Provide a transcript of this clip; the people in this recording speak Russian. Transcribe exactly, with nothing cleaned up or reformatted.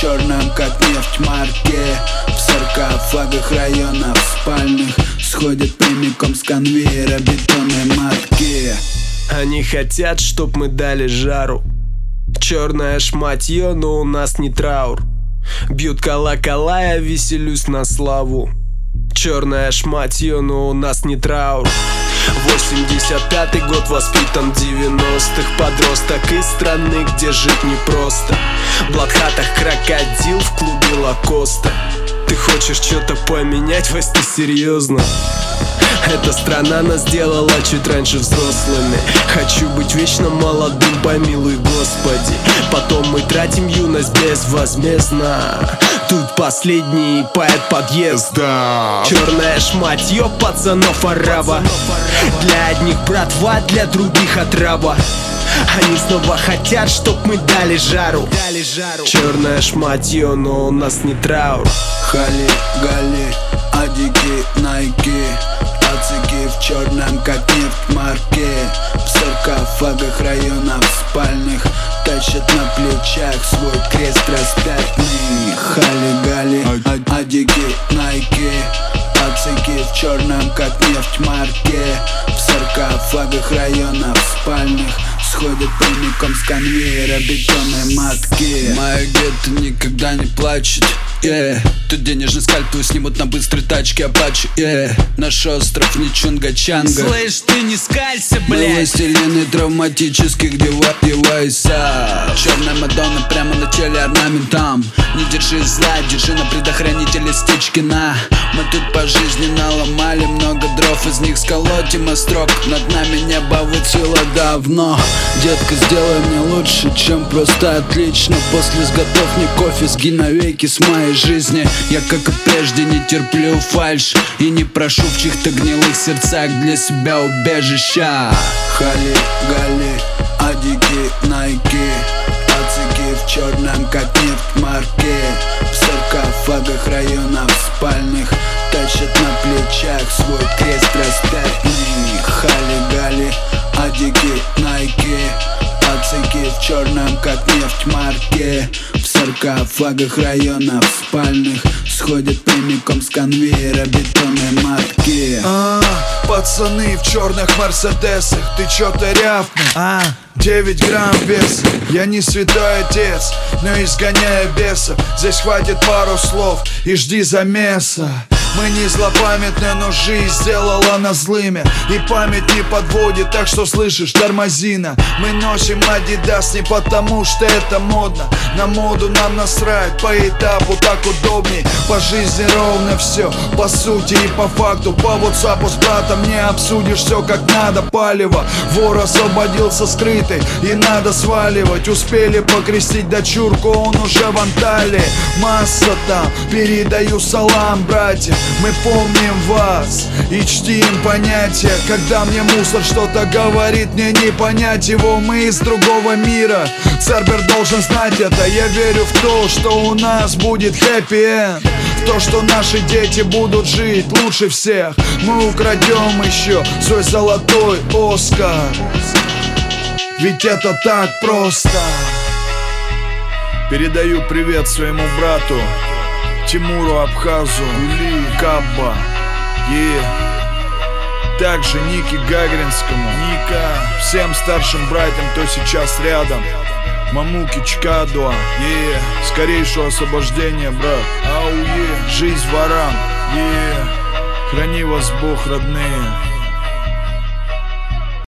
черном, как нефть марке. В саркофагах районов спальных сходят прямиком с конвейера бетонные матки. Они хотят, чтоб мы дали жару. Черное шматье, но у нас не траур. Бьют колокола, я веселюсь на славу. Черное шматье, но у нас не траур. восемьдесят пятый год, воспитан в девяностых. Подросток из страны, где жить непросто. В Бладхатах крокодил, в клубе Лакоста. Ты хочешь что-то поменять, Вась, ты серьезно? Эта страна нас сделала чуть раньше взрослыми. Хочу быть вечно молодым, помилуй Господи. Потом мы тратим юность безвозмездно. Тут последний поэт подъезда. Черное шматье пацанов араба. Для одних братва, для других отрава. Они снова хотят, чтоб мы дали жару. Черное шматье, но у нас не траур. Хали, гали, адики, найки. Пацики в черном, как нефть марке. В саркофагах районов спальных тащат на плечах свой крест распятный. Хали-гали, адики, найки. Пацики в черном, как нефть марке. В саркофагах районов спальных сходят прямиком с конвейера бетонные матки. Моя гетто никогда не плачет. Yeah. Тут денежный скальпы снимут на быстрой тачке Апачи. Yeah. Наш остров не Чунга-Чанга. Слышь, ты не скалься, блядь. Мы властелины травматических девайсов. Черная Мадонна прямо на теле орнаментом. Не держи зла, держи на предохранителе Стичкина. Мы тут по жизни наломали много дров, из них сколотим острог. Над нами небо вытело давно. Детка, сделай мне лучше, чем просто отлично. После сготовь кофе, сгинь навеки с моей жизни. Я, как и прежде, не терплю фальшь и не прошу в чьих-то гнилых сердцах для себя убежища. Хали, гали, адики, найки. Пацики в черном, как нефть марке. В саркофагах районов спальных тащат на плечах свой крест распятный. Хали, гали, адики, найки. Пацики в черном, как нефть марке. В саркофагах районов спальных сходят прямиком с конвейера бетонные матки. А, пацаны в черных мерседесах, ты чё-то рявкнул? А, девять грамм веса. Я не святой отец, но изгоняя бесов. Здесь хватит пару слов и жди замеса. Мы не злопамятны, но жизнь сделала нас злыми. И память не подводит, так что слышишь, тормозина. Мы носим Адидас не потому, что это модно. На моду нам насрать, по этапу так удобней. По жизни ровно все, по сути и по факту. По ватсапу с братом не обсудишь все как надо. Палево, вор освободился скрытый, и надо сваливать. Успели покрестить дочурку, он уже в Анталии. Масса там, передаю салам, братья. Мы помним вас и чтим понятия. Когда мне мусор что-то говорит, мне не понять его. Мы из другого мира, Цербер должен знать это. Я верю в то, что у нас будет хэппи-энд, в то, что наши дети будут жить лучше всех. Мы украдем еще свой золотой Оскар, ведь это так просто. Передаю привет своему брату Тимуру Абхазу, Ули, Кабба, е. Также Нике Гагаринскому, Ника, всем старшим братьям, кто сейчас рядом. Мамуки Чкадуа, е. Скорейшего освобождения, брат. Ау, е. Жизнь ворам, е. Храни вас Бог, родные.